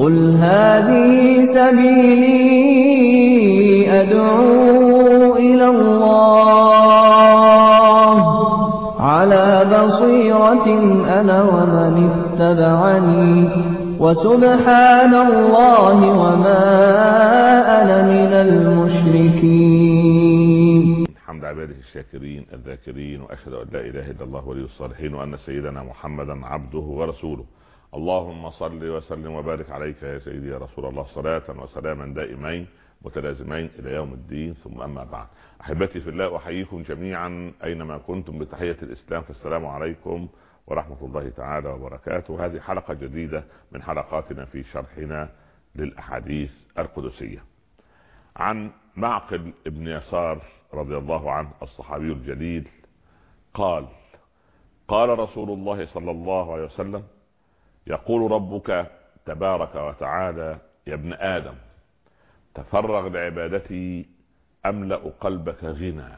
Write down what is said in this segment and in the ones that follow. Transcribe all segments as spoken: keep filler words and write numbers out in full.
قل هذه سبيلي أدعو إلى الله على بصيرة أنا ومن اتبعني وسبحان الله وما أنا من المشركين. الحمد عباده الشاكرين الذاكرين، وأشهد أن لا إله إلا الله ولي الصالحين، وأن سيدنا محمدا عبده ورسوله. اللهم صل وسلم وبارك عليك يا سيدي يا رسول الله، صلاة وسلاما دائمين متلازمين إلى يوم الدين، ثم أما بعد. أحبتي في الله، أحييكم جميعا أينما كنتم بتحية الإسلام، فالسلام عليكم ورحمة الله تعالى وبركاته. هذه حلقة جديدة من حلقاتنا في شرحنا للأحاديث القدسية. عن معقل ابن يسار رضي الله عنه الصحابي الجليل قال: قال رسول الله صلى الله عليه وسلم: يقول ربك تبارك وتعالى: يا ابن آدم تفرغ لعبادتي أملأ قلبك غنى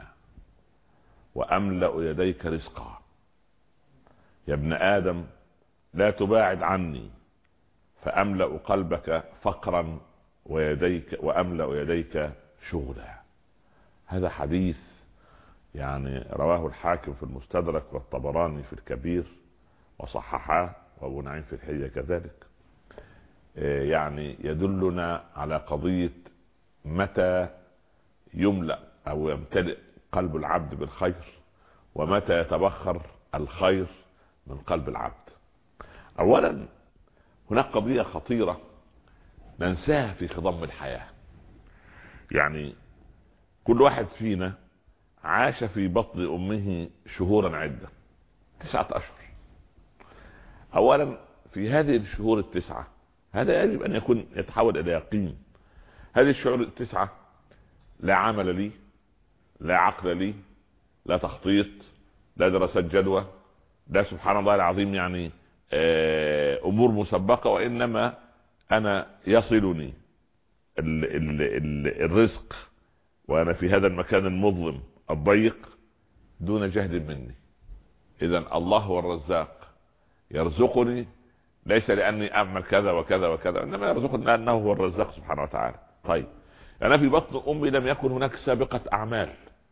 وأملأ يديك رزقا. يا ابن آدم لا تباعد عني فأملأ قلبك فقرا ويديك وأملأ يديك شغلا. هذا حديث يعني رواه الحاكم في المستدرك والطبراني في الكبير وصححه وابو نعيم في الحلية كذلك. يعني يدلنا على قضية متى يملأ أو يمتلئ قلب العبد بالخير، ومتى يتبخر الخير من قلب العبد. أولا هناك قضية خطيرة ننساها في خضم الحياة. يعني كل واحد فينا عاش في بطن أمه شهورا عدة، تسعة أشهر. أولا في هذه الشهور التسعة هذا يجب أن يكون يتحول إلى يقين. هذه الشهور التسعة لا عمل لي، لا عقل لي، لا تخطيط، لا دراسات جدوى، لا سبحان الله العظيم يعني أمور مسبقة، وإنما أنا يصلني ال ال ال الرزق وأنا في هذا المكان المظلم الضيق دون جهد مني. إذن الله هو الرزاق، يرزقني ليس لأني أعمل كذا وكذا وكذا، إنما يرزقني لأنه هو الرزاق سبحانه وتعالى. طيب أنا في بطن أمي لم يكن هناك سابقة أعمال،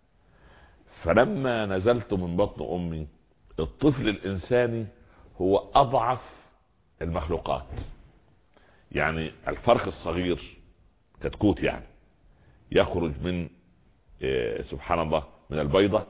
فلما نزلت من بطن أمي الطفل الإنساني هو أضعف المخلوقات. يعني الفرخ الصغير كتكوت يعني يخرج من إيه سبحان الله من البيضة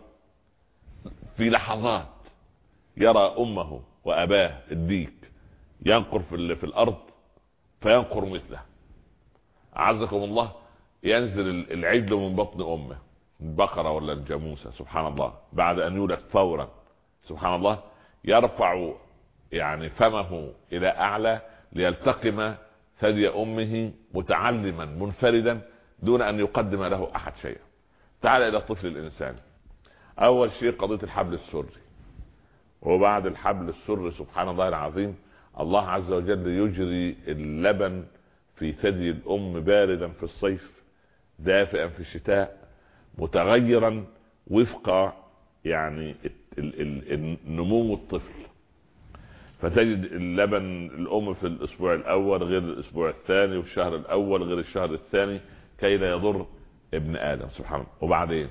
في لحظات يرى أمه وأباه الديك ينقر في, في الأرض فينقر مثله. أعزكم الله، ينزل العجل من بطن أمه، البقرة ولا الجاموسة سبحان الله، بعد أن يولد فورا سبحان الله يرفع يعني فمه إلى أعلى ليلتقم ثدي أمه متعلما منفردا دون أن يقدم له أحد شيئا. تعال إلى الطفل الإنساني. أول شيء قضية الحبل السري، وبعد الحبل السري سبحان الله العظيم الله عز وجل يجري اللبن في ثدي الأم باردا في الصيف دافئا في الشتاء متغيرا وفق يعني النمو الطفل. فتجد اللبن الأم في الأسبوع الأول غير الأسبوع الثاني، والشهر الأول غير الشهر الثاني، كي لا يضر ابن آدم سبحان الله. وبعدين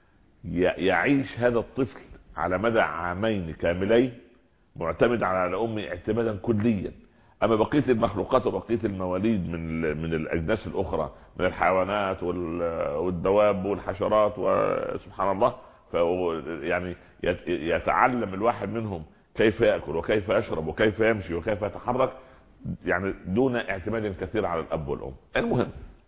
يعيش هذا الطفل على مدى عامين كاملين معتمد على أمه اعتمادا كليا. أما بقية المخلوقات وبقية المواليد من من الأجناس الأخرى من الحيوانات والدواب والحشرات وسبحان الله، يعني يتعلم الواحد منهم كيف يأكل وكيف يشرب وكيف يمشي وكيف يتحرك، يعني دون اعتماد كثير على الأب والأم. المهم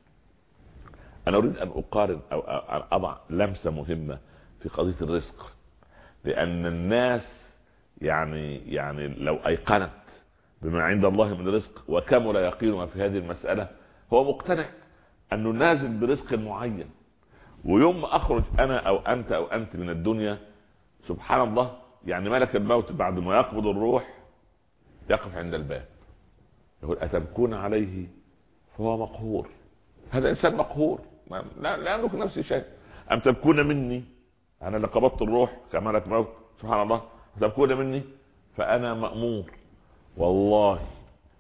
أنا أريد أن أقارن أو أن أضع لمسة مهمة في قضية الرزق، لأن الناس يعني يعني لو أيقنت بما عند الله من رزق وكمل يقينها في هذه المسألة هو مقتنع أنه نازل برزق معين، ويوم ما أخرج أنا أو أنت أو أنت من الدنيا سبحان الله يعني ملك الموت بعد ما يقبض الروح يقف عند الباب يقول: أتبكون عليه فهو مقهور. هذا إنسان مقهور لا, لا يملك نفسه شيء. أم تبكون مني، أنا اللي قبضت الروح كملك موت سبحان الله، تبكون مني فأنا مأمور. والله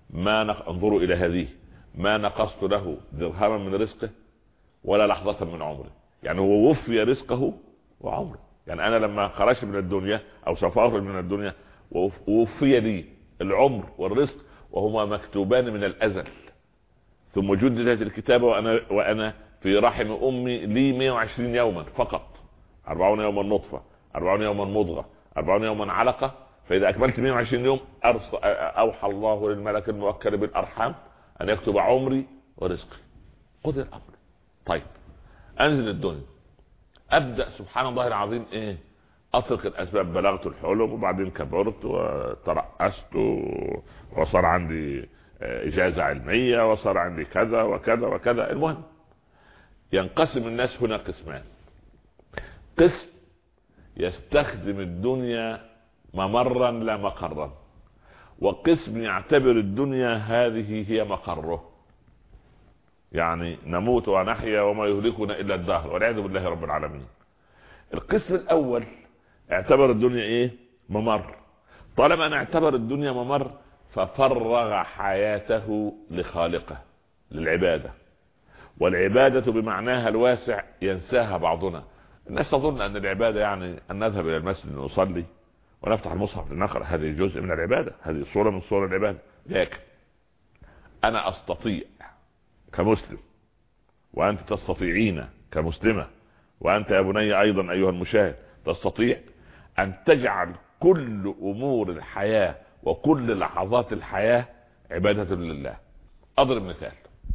ما نق... انظروا الى هذه، ما نقصت له درهما من رزقه ولا لحظة من عمره. يعني هو وفي رزقه وعمره. يعني انا لما خرجت من الدنيا او سوف اخرج من الدنيا ووفي لي العمر والرزق وهما مكتوبان من الازل، ثم جددت الكتابة وانا وانا في رحم امي لي مئة وعشرين يوما فقط، أربعون يوما نطفة، أربعون يوما مضغة، أربعون يوما علقة. فاذا اكملت مئة وعشرين يوم اوحى الله للملك الموكل بالارحام ان يكتب عمري ورزقي. خذ الامر. طيب انزل الدنيا، ابدا سبحان الله العظيم ايه، اطلق الاسباب، بلغت الحلم وبعدين كبرت وترأست وصار عندي اجازة علمية وصار عندي كذا وكذا وكذا. المهم ينقسم الناس هنا قسمان: قسم يستخدم الدنيا ممرا لا مقرا، وقسم يعتبر الدنيا هذه هي مقره. يعني نموت ونحيا وما يهلكنا الا الدهر والعياذ بالله رب العالمين. القسم الاول اعتبر الدنيا ايه؟ ممر. طالما انا اعتبر الدنيا ممر ففرغ حياته لخالقه، للعبادة. والعبادة بمعناها الواسع ينساها بعضنا. الناس تظن ان العبادة يعني ان نذهب الى المسجد نصلي ونفتح المصحف لنقرأ، هذه جزء من العبادة، هذه صورة من صور العبادة. لكن انا استطيع كمسلم، وانت تستطيعين كمسلمة، وانت يا بني ايضا ايها المشاهد تستطيع ان تجعل كل امور الحياة وكل لحظات الحياة عبادة لله. اضرب مثال: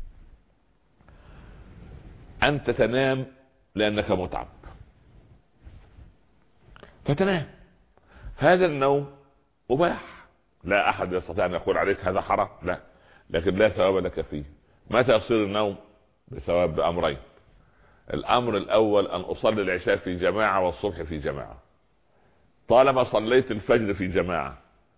انت تنام لانك متعب فتنام، هذا النوم مباح، لا احد يستطيع ان يقول عليك هذا حرام، لا، لكن لا ثواب لك فيه. متى يصير النوم بثواب؟ بامرين: الامر الاول ان اصلي العشاء في جماعة والصبح في جماعة. طالما صليت الفجر في جماعة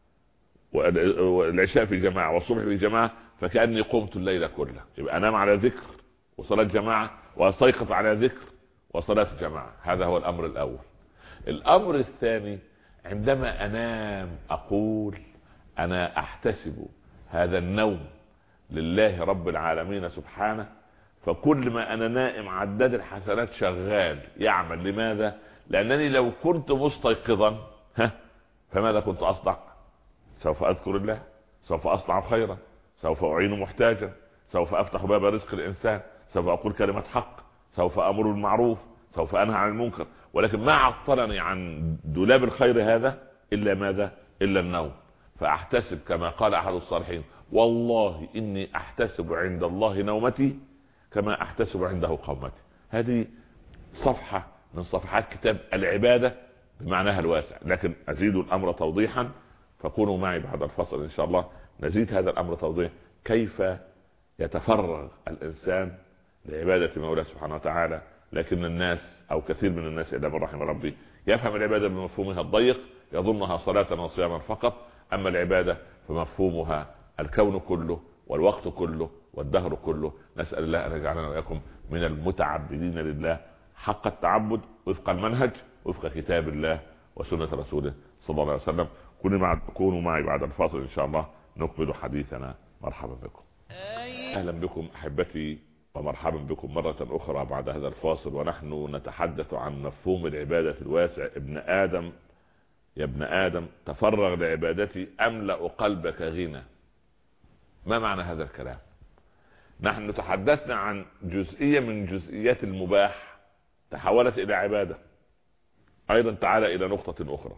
والعشاء في جماعة والصبح في جماعة فكأني قمت الليل كله. يبقى انام على ذكر وصلاة جماعة، واستيقظ على ذكر وصلاة جماعة. هذا هو الامر الاول. الامر الثاني: عندما انام اقول انا احتسب هذا النوم لله رب العالمين سبحانه، فكل ما انا نائم عداد الحسنات شغال يعمل. لماذا؟ لانني لو كنت مستيقظا ها فماذا كنت اصنع؟ سوف اذكر الله، سوف اصنع خيرا، سوف اعين محتاجا، سوف افتح باب رزق الانسان، سوف اقول كلمة حق، سوف امر بالمعروف، سوف انهى عن المنكر. ولكن ما عطلني عن دولاب الخير هذا الا ماذا؟ الا النوم. فاحتسب كما قال احد الصالحين: والله اني احتسب عند الله نومتي كما احتسب عنده قومتي. هذه صفحة من صفحات كتاب العبادة بمعناها الواسع، لكن ازيد الامر توضيحا، فكونوا معي بعد الفصل ان شاء الله نزيد هذا الامر توضيح، كيف يتفرغ الانسان لعبادة مولاه سبحانه وتعالى. لكن الناس او كثير من الناس الا من رحم ربي يفهم العبادة بمفهومها الضيق، يظنها صلاة وصياما فقط. اما العبادة فمفهومها الكون كله والوقت كله والدهر كله. نسأل الله ان يجعلنا وإياكم من المتعبدين لله حق التعبد وفق المنهج وفق كتاب الله وسنة رسوله صلى الله عليه وسلم. كونوا معي بعد الفاصل ان شاء الله نكمل حديثنا. مرحبا بكم. اهلا بكم احبتي ومرحبا بكم مرة اخرى بعد هذا الفاصل، ونحن نتحدث عن مفهوم العبادة الواسع. ابن ادم يا ابن ادم تفرغ لعبادتي املأ قلبك غنى. ما معنى هذا الكلام؟ نحن تحدثنا عن جزئية من جزئيات المباح تحولت الى عبادة. ايضا تعال الى نقطة اخرى: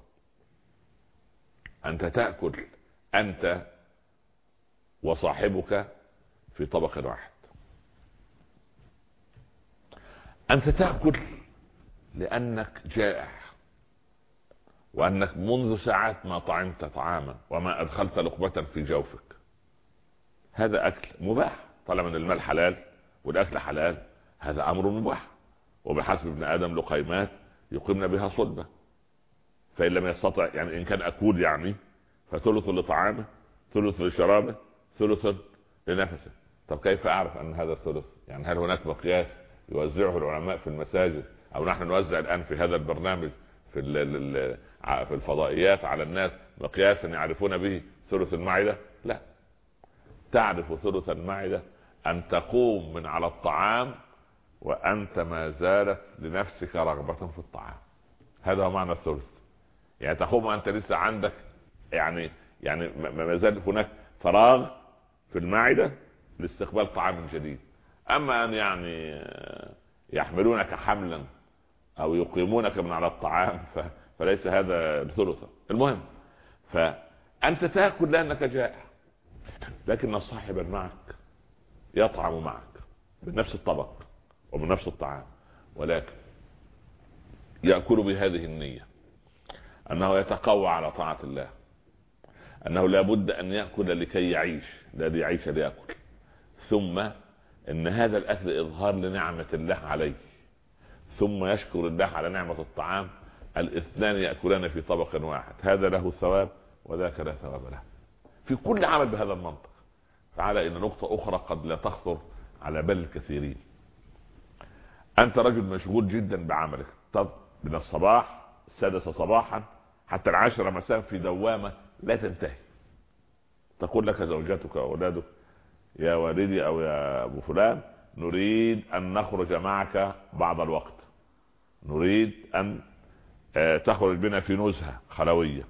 انت تأكل انت وصاحبك في طبق واحد. انت تأكل لانك جائع، وانك منذ ساعات ما طعمت طعاما وما ادخلت لقمة في جوفك. هذا اكل مباح طالما ان المال حلال والاكل حلال، هذا امر مباح. وبحسب ابن ادم لقيمات يقيمن بها صلبة، فان لم يستطع يعني ان كان اكول يعني فثلث لطعامه، ثلث لشرابه، ثلث لنفسه. طب كيف اعرف ان هذا الثلث؟ يعني هل هناك مقياس يوزعه العلماء في المساجد او نحن نوزع الان في هذا البرنامج في في الفضائيات على الناس مقياسا يعرفون به ثلث المعدة؟ لا. تعرف ثلث المعدة أن تقوم من على الطعام وأنت ما زالت لنفسك رغبة في الطعام. هذا هو معنى الثلث. يعني تقوم وأنت لسه عندك يعني يعني ما زال هناك فراغ في المعدة لاستقبال طعام جديد. أما أن يعني يحملونك حملا أو يقيمونك من على الطعام فليس هذا الثلث. المهم فأنت تأكل لأنك جائع، لكن صاحبا معك يطعم معك من نفس الطبق ومن نفس الطعام، ولكن يأكل بهذه النية أنه يتقوى على طاعة الله، أنه لابد أن يأكل لكي يعيش، لا ليعيش ليأكل. ثم إن هذا الأكل إظهار لنعمة الله عليه، ثم يشكر الله على نعمة الطعام. الاثنان يأكلان في طبق واحد، هذا له ثواب وذاك لا ثواب له في كل عمل بهذا المنطق. تعالى إن نقطة أخرى قد لا تخطر على بال الكثيرين. أنت رجل مشغول جدا بعملك، طب من الصباح السادسة صباحا حتى العاشرة مساء في دوامة لا تنتهي. تقول لك زوجتك وأولادك يا والدي أو يا أبو فلان نريد أن نخرج معك بعض الوقت، نريد أن تخرج بنا في نزهة خلوية.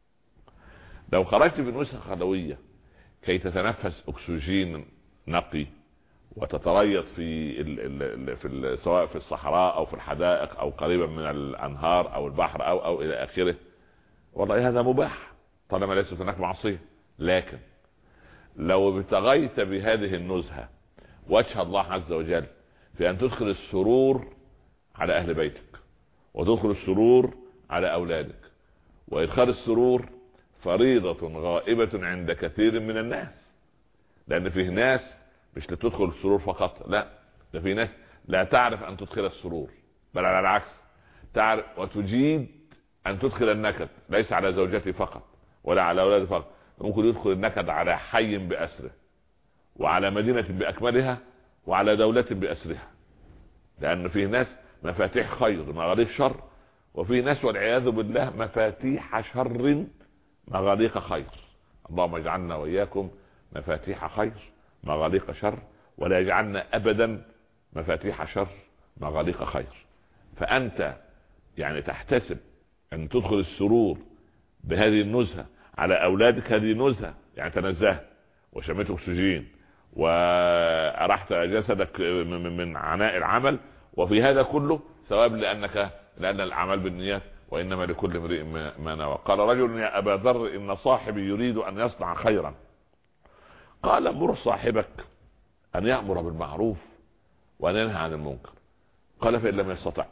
لو خرجت في نزهة خلوية كي تتنفس أكسجين نقي وتتريض في ال ال في ال سواء في الصحراء أو في الحدائق أو قريبا من الأنهار أو البحر أو أو إلى آخره، والله هذا مباح طالما ليست هناك معصية. لكن لو ابتغيت بهذه النزهة وجه الله عز وجل في أن تدخل السرور على أهل بيتك وتدخل السرور على أولادك، وإدخال السرور فريضة غائبة عند كثير من الناس، لأن فيه ناس مش لتدخل السرور فقط، لا، ده في ناس لا تعرف أن تدخل السرور، بل على العكس تعرف وتجيد أن تدخل النكد، ليس على زوجتي فقط ولا على أولادي فقط، ممكن يدخل النكد على حي بأسره وعلى مدينة بأكملها وعلى دولة بأسرها، لأن فيه ناس مفاتيح خير مغاليق شر، وفي ناس والعياذ بالله مفاتيح شر مغاليق خير. اللهم اجعلنا وإياكم مفاتيح خير مغاليق شر، ولا يجعلنا أبدا مفاتيح شر مغاليق خير. فأنت يعني تحتسب أن تدخل السرور بهذه النزهة على أولادك، هذه نزهة يعني تنزهت وشميت أكسجين وأرحت جسدك من عناء العمل، وفي هذا كله ثواب لأنك لأن الأعمال بالنيات وإنما لكل امرئ ما نوى. قال رجل يا أبا ذر إن صاحبي يريد أن يصنع خيرا، قال مر صاحبك أن يأمر بالمعروف وأن ينهى عن المنكر، قال فإن لم يستطع،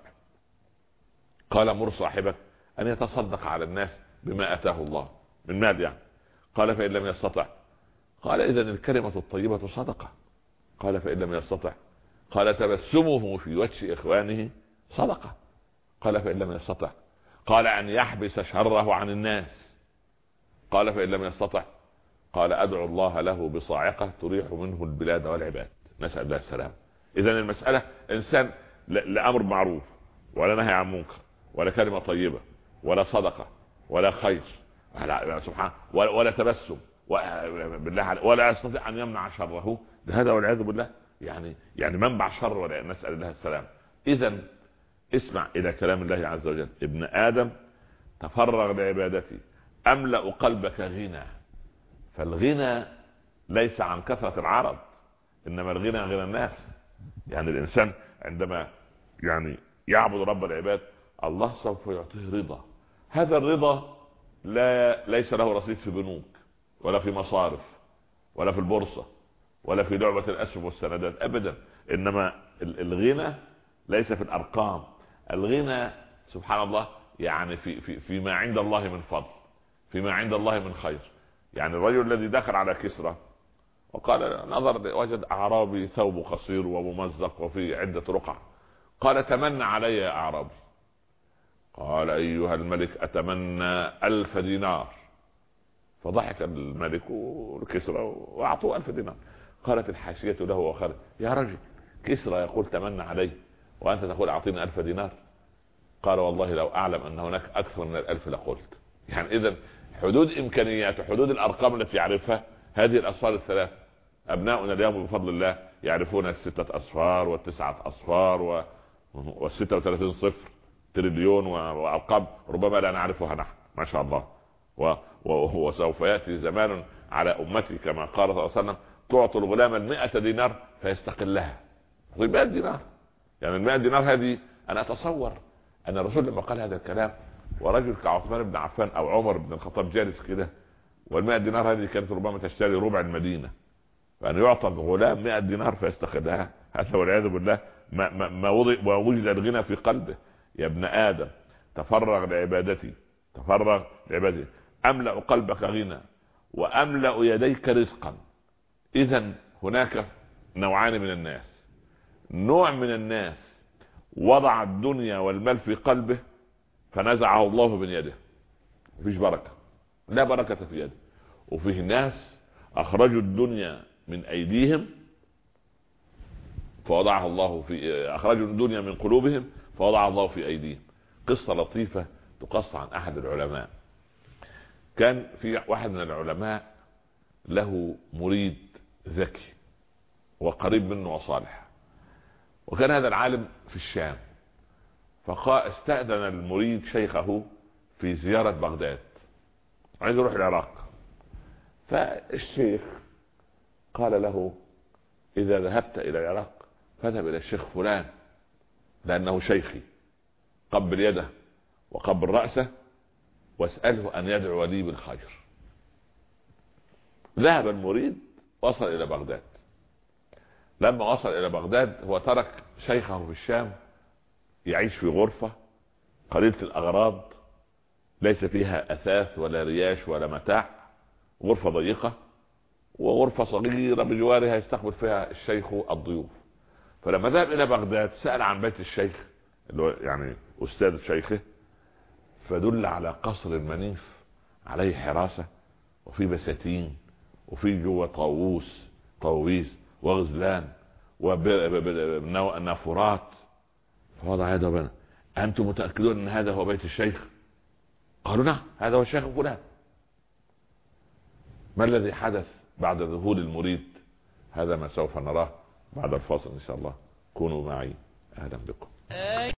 قال مر صاحبك أن يتصدق على الناس بما أتاه الله من مال يعني، قال فإن لم يستطع، قال إذن الكلمة الطيبة صدقة، قال فإن لم يستطع، قال تبسمه في وجه إخوانه صدقة، قال فإن لم يستطع، قال أن يحبس شره عن الناس، قال فإن لم يستطع، قال أدعو الله له بصاعقة تريح منه البلاد والعباد، نسأل الله السلام. إذن المسألة إنسان لأمر معروف ولا نهي عن منكر ولا كلمة طيبة ولا صدقة ولا خير سبحان ولا, ولا تبسم بالله ولا يستطيع أن يمنع شره، هذا والعياذ بالله يعني يعني منبع شر، ولا نسأل الله السلام. إذن اسمع إلى كلام الله عز وجل: ابن آدم تفرغ لعبادتي أملأ قلبك غنى. فالغنى ليس عن كثرة العرض، إنما الغنى غنى الناس. يعني الإنسان عندما يعني يعبد رب العباد الله سوف يعطيه رضا، هذا الرضا لا ليس له رصيد في بنوك ولا في مصارف ولا في البورصة ولا في لعبة الأسهم والسندات أبدا، إنما الغنى ليس في الأرقام، الغنى سبحان الله يعني في في فيما عند الله من فضل، فيما عند الله من خير. يعني الرجل الذي دخل على كسرى وقال نظر وجد أعرابي ثوب قصير وممزق وفي عدة رقع، قال تمنى علي يا أعرابي، قال أيها الملك أتمنى ألف دينار، فضحك الملك والكسرى وأعطوه ألف دينار. قالت الحاشية له وخالد يا رجل كسرى يقول تمنى علي وأنت تقول أعطيني ألف دينار؟ قال والله لو أعلم أن هناك أكثر من الألف لقلت. يعني إذن حدود إمكانيات وحدود الأرقام التي يعرفها هذه الأصفار الثلاث، ابناؤنا اليوم بفضل الله يعرفون الستة اصفار والتسعة اصفار و... والستة وثلاثين صفر تريليون وارقام ربما لا نعرفها نحن ما شاء الله. و... و... وسوف ياتي زمان على امتي كما قال صلى الله عليه وسلم تعطي الغلام المئة دينار فيستقلها. مئة دينار يعني المئة دينار هذه انا اتصور ان الرسول لما قال هذا الكلام ورجل كعثمان بن عفان او عمر بن الخطاب جالس كده، والمئة دينار هذه كانت ربما تشتري ربع المدينة، فأن يعطى الغلام مئة دينار فيستخدها، هذا والعياذ بالله ما, ما, ما وجد الغنى في قلبه. يا ابن آدم تفرغ لعبادتي، تفرغ لعبادتي أملأ قلبك غنى وأملأ يديك رزقا. إذن هناك نوعان من الناس، نوع من الناس وضع الدنيا والمال في قلبه فنزعه الله من يده، مفيش بركة، لا بركة في يده. وفيه ناس اخرجوا الدنيا من ايديهم فوضعها الله في اخرجوا الدنيا من قلوبهم فوضعها الله في ايديهم. قصة لطيفة تقص عن احد العلماء. كان في واحد من العلماء له مريد ذكي وقريب منه وصالح، وكان هذا العالم في الشام، فاستأذن المريد شيخه في زيارة بغداد، عايز يروح العراق. فالشيخ قال له إذا ذهبت إلى العراق فاذهب إلى الشيخ فلان لأنه شيخي، قبل يده وقبل رأسه واسأله أن يدعو لي بالخير. ذهب المريد وصل إلى بغداد. لما وصل إلى بغداد هو ترك شيخه في الشام يعيش في غرفة قليلة الأغراض ليس فيها أثاث ولا رياش ولا متاع، غرفة ضيقة وغرفة صغيرة بجوارها يستقبل فيها الشيخ الضيوف. فلما ذهب إلى بغداد سأل عن بيت الشيخ اللي هو يعني أستاذ شيخه، فدل على قصر منيف عليه حراسة وفي بساتين وفي جوه طاووس طاويس وغزلان ونافورات. فوضع يده بنا: أنتم متأكدون أن هذا هو بيت الشيخ؟ قالوا نعم هذا هو الشيخ فلان. ما الذي حدث بعد ذهول المريد؟ هذا ما سوف نراه بعد الفاصل إن شاء الله. كونوا معي، أهلا بكم.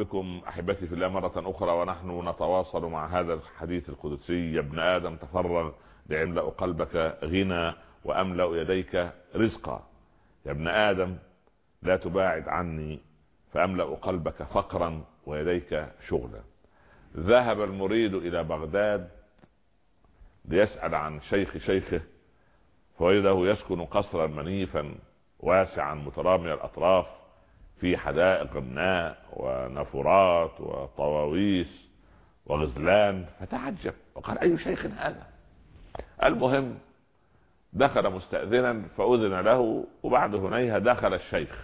بكم احبتي في الله مرة اخرى، ونحن نتواصل مع هذا الحديث القدسي: يا ابن ادم تفرغ ليملأ قلبك غنى واملأ يديك رزقا. يا ابن ادم لا تباعد عني فاملأ قلبك فقرا ويديك شغلا. ذهب المريد الى بغداد ليسأل عن شيخ شيخه، فوجده يسكن قصرا منيفا واسعا مترامي الاطراف في حدائق الناء ونافورات وطواويس وغزلان، فتعجب وقال: اي شيخ هذا؟ المهم دخل مستأذنا فأذن له، وبعد هنيها دخل الشيخ.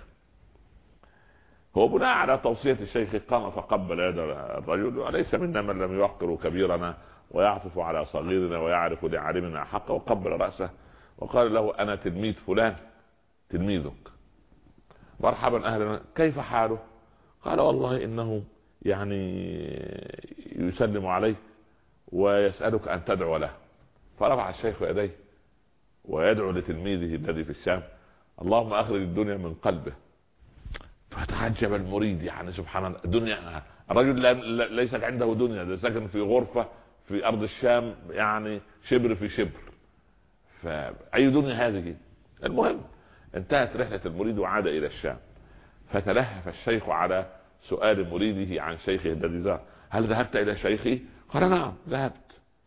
هو بناء على توصية الشيخ قام فقبل يد الرجل: وليس منا من لم يوقر كبيرنا ويعطف على صغيرنا ويعرف لعالمنا حقه، وقبل رأسه وقال له: انا تلميذ فلان تلميذك، مرحبا اهلا، كيف حاله؟ قال: والله انه يعني يسلم عليك ويسألك ان تدعو له. فرفع الشيخ يديه ويدعو لتلميذه الذي في الشام: اللهم اخرج الدنيا من قلبه. فتعجب المريد، يعني سبحان الله، الدنيا، الرجل ليست عنده دنيا، ده ساكن في غرفة في ارض الشام، يعني شبر في شبر، فأي دنيا هذه؟ المهم انتهت رحلة المريد وعاد الى الشام، فتلهف الشيخ على سؤال مريده عن شيخه الذي زار: هل ذهبت الى شيخي؟ قال: نعم ذهبت.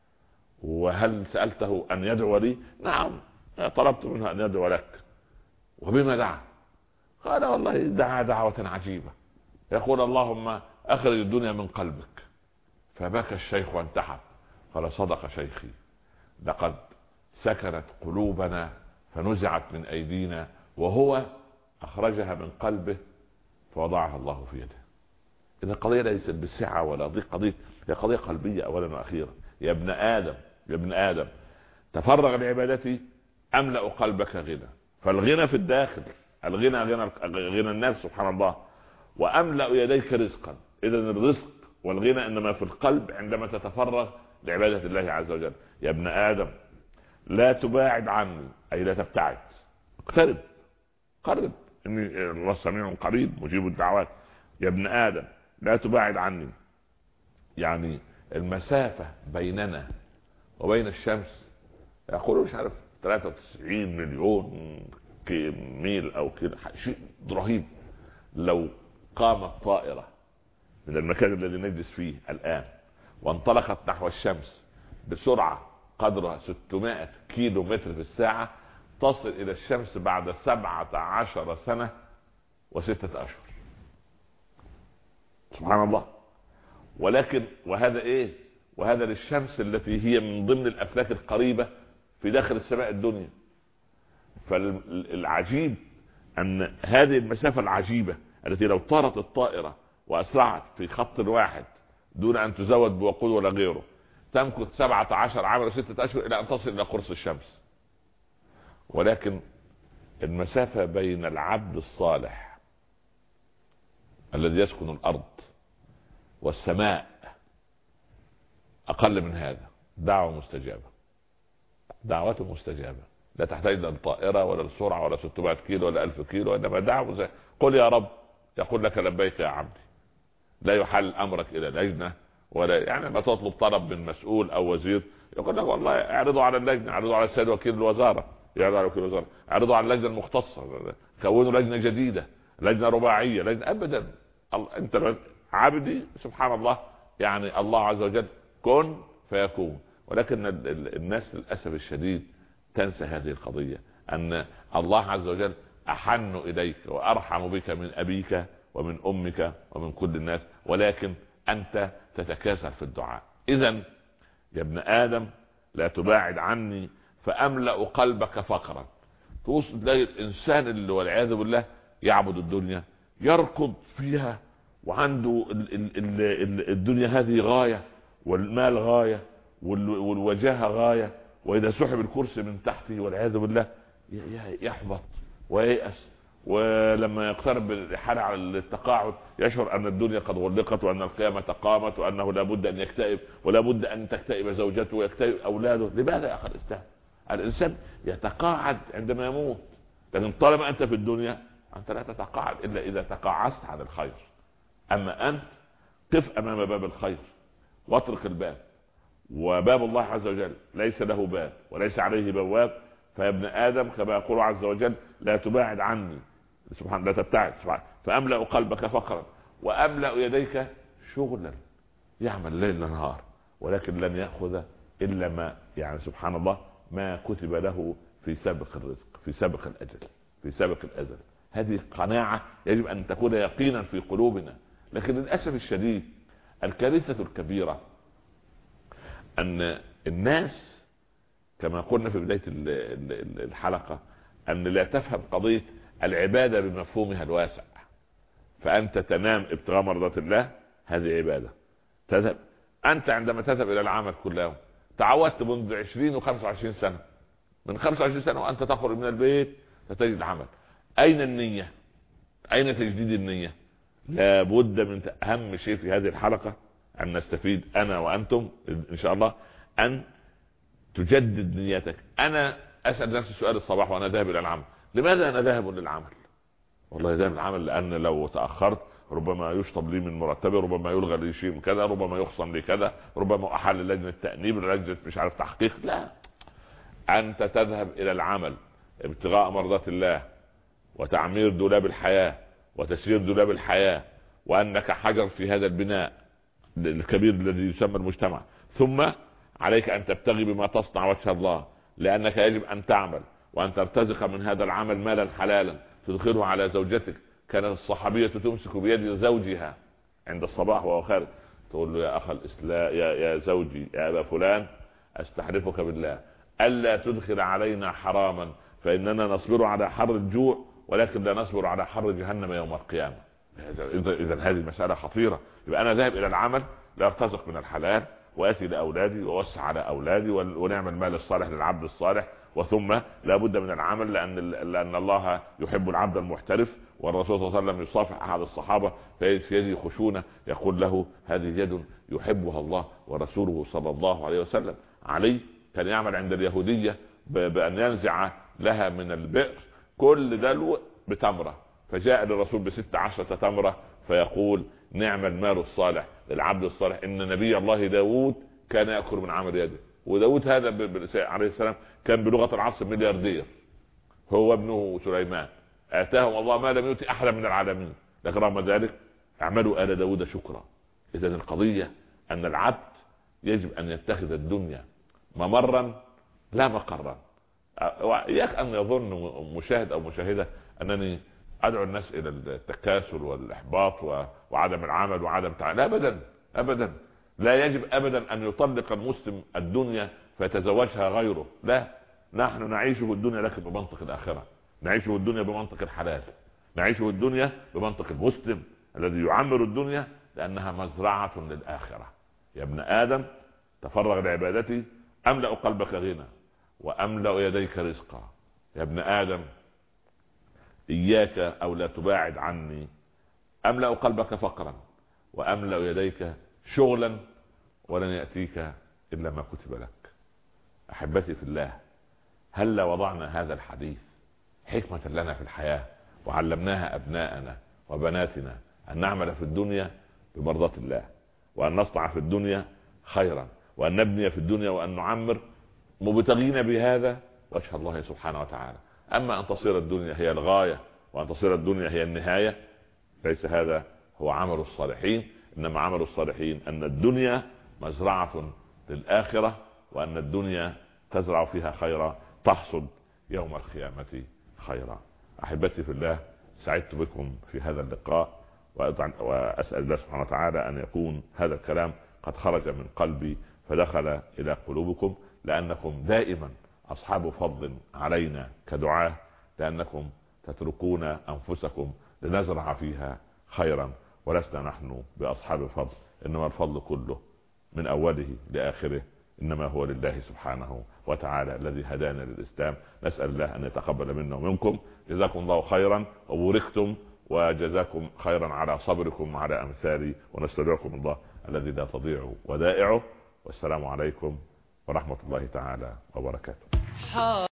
وهل سألته ان يدعو لي؟ نعم طلبت منه ان يدعو لك. وبما دعا؟ قال: والله دعا دعوة عجيبة، يقول: اللهم اخرج الدنيا من قلبك. فبكى الشيخ وانتحب. قال: صدق شيخي، لقد سكنت قلوبنا فنزعت من ايدينا، وهو اخرجها من قلبه فوضعها الله في يده. اذا القضية ليست بالسعة ولا ضيق، قضية هي قضية قلبية اولا واخيرا. يا ابن ادم يا ابن ادم تفرغ لعبادتي املأ قلبك غنى. فالغنى في الداخل، الغنى غنى غنى النفس سبحان الله، واملأ يديك رزقا. اذا الرزق والغنى انما في القلب عندما تتفرغ لعبادة الله عز وجل. يا ابن ادم لا تباعد عني، اي لا تبتعد، اقترب قرب، اني الله سميع قريب مجيب الدعوات. يا ابن ادم لا تباعد عني، يعني المسافة بيننا وبين الشمس يقولوا مش عارف ثلاثة وتسعين مليون ميل او كده، شيء رهيب. لو قامت طائرة من المكان الذي نجلس فيه الان وانطلقت نحو الشمس بسرعة قدرها ستمائة كيلو متر في الساعة، تصل الى الشمس بعد سبعة عشر سنة وستة اشهر. سبحان الله. ولكن وهذا ايه؟ وهذا للشمس التي هي من ضمن الافلاك القريبة في داخل السماء الدنيا. فالعجيب ان هذه المسافة العجيبة التي لو طارت الطائرة واسرعت في خط واحد دون ان تزود بوقود ولا غيره، تمكث سبعة عشر عاما وستة اشهر الى ان تصل الى قرص الشمس. ولكن المسافة بين العبد الصالح الذي يسكن الارض والسماء اقل من هذا. دعوة مستجابة، دعوة مستجابة، لا تحتاج للطائرة ولا السرعة ولا ستمائة كيلو ولا ألف كيلو، انما دعوة زي قل يا رب يقول لك لبيك يا عبدي. لا يحل امرك الى لجنة، ولا يعني ما تطلب طلب من مسؤول او وزير يقول لك والله اعرضوا على اللجنة، اعرضوا على السيد وكيل الوزارة، يعرضوا على وكيل الوزارة، اعرضوا على اللجنة المختصة، كونوا لجنة جديدة، لجنة رباعية، لجنة ابدا. انت عبدي سبحان الله، يعني الله عز وجل كن فيكون. ولكن الناس للأسف الشديد تنسى هذه القضية، ان الله عز وجل احن اليك وارحم بك من ابيك ومن امك ومن كل الناس، ولكن انت تتكاسل في الدعاء. اذا يا ابن ادم لا تباعد عني فاملأ قلبك فقرا. توصل تلاقي الانسان اللي والعياذ بالله يعبد الدنيا، يركض فيها، وعنده ال ال ال الدنيا هذه غاية، والمال غاية، والوجاهة غاية، واذا سحب الكرسي من تحته والعياذ بالله يحبط وييأس، ولما يقترب بالحالة على التقاعد يشعر ان الدنيا قد غلقت وان القيامة قامت وانه لابد ان يكتئب، ولابد ان تكتئب زوجته ويكتئب اولاده. لماذا يا اخي الاسلام؟ الانسان يتقاعد عندما يموت، لكن طالما انت في الدنيا انت لا تتقاعد الا اذا تقاعست عن الخير. اما انت قف امام باب الخير واطرق الباب، وباب الله عز وجل ليس له باب وليس عليه بواب. فيا ابن ادم كما يقول عز وجل لا تباعد عني سبحان لا تبتعد سبحان فاملا قلبك فقرا واملا يديك شغلا. يعمل ليل نهار ولكن لن ياخذ الا ما يعني سبحان الله ما كتب له في سابق الرزق في سابق الاجل في سابق الازل. هذه قناعه يجب ان تكون يقينا في قلوبنا. لكن للاسف الشديد الكارثه الكبيره ان الناس كما قلنا في بدايه الحلقه ان لا تفهم قضيه العباده بمفهومها الواسع. فانت تنام ابتغاء مرضات الله هذه عباده. تذهب انت عندما تذهب الى العمل كل يوم تعودت منذ عشرين وخمسة وعشرين سنه، من خمسة وعشرين سنه وانت تخرج من البيت ستجد العمل. اين النيه؟ اين تجديد النيه؟ لابد من اهم شيء في هذه الحلقه ان نستفيد انا وانتم ان شاء الله ان تجدد نيتك. انا اسال نفسي سؤال الصباح وانا ذاهب الى العمل، لماذا انا ذاهب للعمل؟ والله ذاهب للعمل لان لو تاخرت ربما يشطب لي من مرتبي، ربما يلغى لي شيء من كذا، ربما يخصم لي كذا، ربما احل لجنه تانيب، لجنه مش عارف تحقيق. لا، انت تذهب الى العمل ابتغاء مرضات الله وتعمير دولاب الحياه وتسيير دولاب الحياه، وانك حجر في هذا البناء الكبير الذي يسمى المجتمع. ثم عليك ان تبتغي بما تصنع وجه الله، لانك يجب ان تعمل وان ترتزق من هذا العمل مالا حلالا تدخله على زوجتك. كانت الصحابيه تمسك بيد زوجها عند الصباح وهو خارج تقول له يا اخ الاسلام يا يا زوجي يا ابا فلان استحلفك بالله الا تدخل علينا حراما فاننا نصبر على حر الجوع ولكن لا نصبر على حر جهنم يوم القيامه. اذا هذه المساله خطيره. يبقى انا ذاهب الى العمل لارتزق من الحلال واتي لاولادي واوسع على اولادي ونعمل المال الصالح للعبد الصالح. وثم لا بد من العمل لان لان الله يحب العبد المحترف. والرسول صلى الله عليه وسلم يصافح احد الصحابه في يده خشونه يقول له هذه يد يحبها الله ورسوله صلى الله عليه وسلم. علي كان يعمل عند اليهوديه بان ينزع لها من البئر كل دلو بتمره، فجاء للرسول بست عشرة تمره فيقول نعم المال الصالح للعبد الصالح ان نبي الله داود كان يأكل من عمل يده. وداود هذا عليه السلام كان بلغه العصر ملياردير هو ابنه سليمان، اتاهم الله ما لم يؤتي احدا من العالمين، لكن رغم ذلك اعملوا آل داود شكرا. اذا القضيه ان العبد يجب ان يتخذ الدنيا ممرا لا مقرا. اياك ان يظن مشاهد او مشاهده انني ادعو الناس الى التكاسل والاحباط وعدم العمل وعدم تعب. لا ابدا ابدا، لا يجب ابدا ان يطلق المسلم الدنيا فيتزوجها غيره. لا، نحن نعيش في الدنيا لكن بمنطق الاخره، نعيش في الدنيا بمنطق الحلال، نعيش في الدنيا بمنطق المسلم الذي يعمر الدنيا لانها مزرعه للاخره. يا ابن ادم تفرغ لعبادتي املا قلبك غنى واملا يديك رزقا. يا ابن ادم اياك او لا تباعد عني املا قلبك فقرا واملا يديك شغلا ولن ياتيك الا ما كتب لك. احبتي في الله، هل وضعنا هذا الحديث حكمه لنا في الحياه وعلمناها ابناءنا وبناتنا ان نعمل في الدنيا بمرضاه الله وان نصنع في الدنيا خيرا وان نبني في الدنيا وان نعمر مبتغين بهذا وجه الله سبحانه وتعالى. اما ان تصير الدنيا هي الغايه وان تصير الدنيا هي النهايه ليس هذا هو عمل الصالحين. انما عمل الصالحين ان الدنيا مزرعه للاخره وان الدنيا تزرع فيها خيرا تحصد يوم القيامه خيرا. احبتي في الله، سعدت بكم في هذا اللقاء واسال الله سبحانه وتعالى ان يكون هذا الكلام قد خرج من قلبي فدخل الى قلوبكم، لانكم دائما اصحاب فضل علينا كدعاة، لانكم تتركون انفسكم لنزرع فيها خيرا ولسنا نحن باصحاب الفضل. انما الفضل كله من اوله لاخره انما هو لله سبحانه وتعالى الذي هدانا للاسلام. نسال الله ان يتقبل منا ومنكم. جزاكم الله خيرا وبوركتم وجزاكم خيرا على صبركم على امثالي، ونستودعكم الله الذي لا تضيع ودائعه. والسلام عليكم ورحمه الله تعالى وبركاته.